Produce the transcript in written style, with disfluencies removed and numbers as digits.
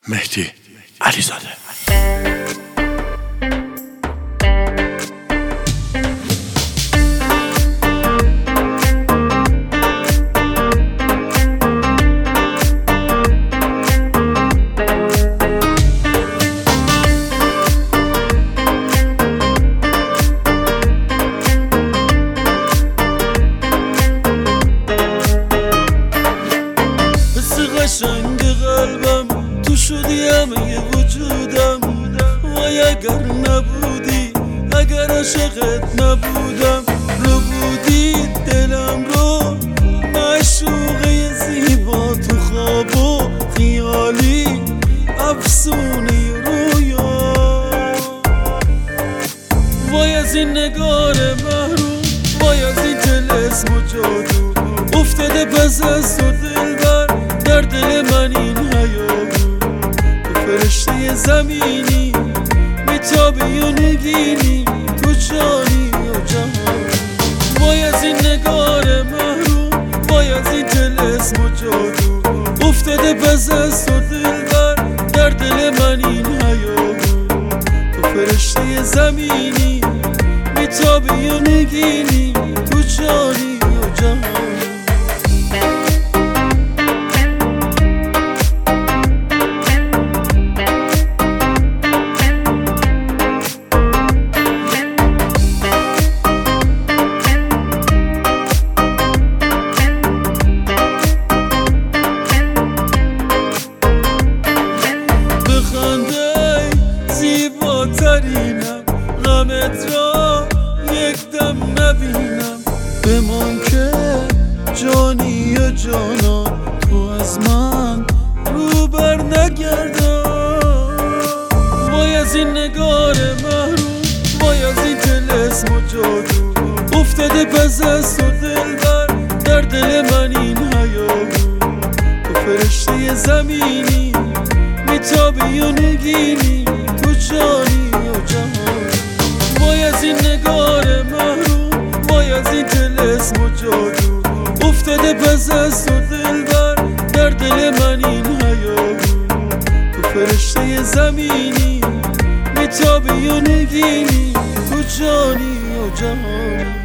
مهدی علیزاده. قشنگ قلبم تو شدی همه وجودم، وای اگر نبودی، اگر عاشقت نبودم، رو بودی دلم رو معشوقه زیبا تو خواب و خیالی افسونی رویا. وای از این نگار محروم، وای از این طلسم و جادو افتاده پس از تو دلبر، در دل من این حیا بود. تو فرشته زمینی میتابی و نگینی، تو جانی و جهان. وای از این نگار محروم، وای از این طلسم و جادو افتاده پس از تو دلبر، در دل من این حیا بود. تو فرشته زمینی میتابی و نگینی، تو جانی و جهان. زیباترینم، غمت را یک دم نبینم، بمان که جانی و جانان تو از من رو بر نگردان. وای از این نگار محروم، وای از این طلسم و جادو افتاده پس از تو دلبر، در دل من این حیا بود. تو فرشته زمینی میتابی و نگینی، تو جانی و جهان. وای از این نگار محروم، وای از این طلسم و جادو افتاده پس از تو دلبر، در دل من این حیا بود. تو فرشته زمینی میتابی و نگینی، تو جانی و جهان.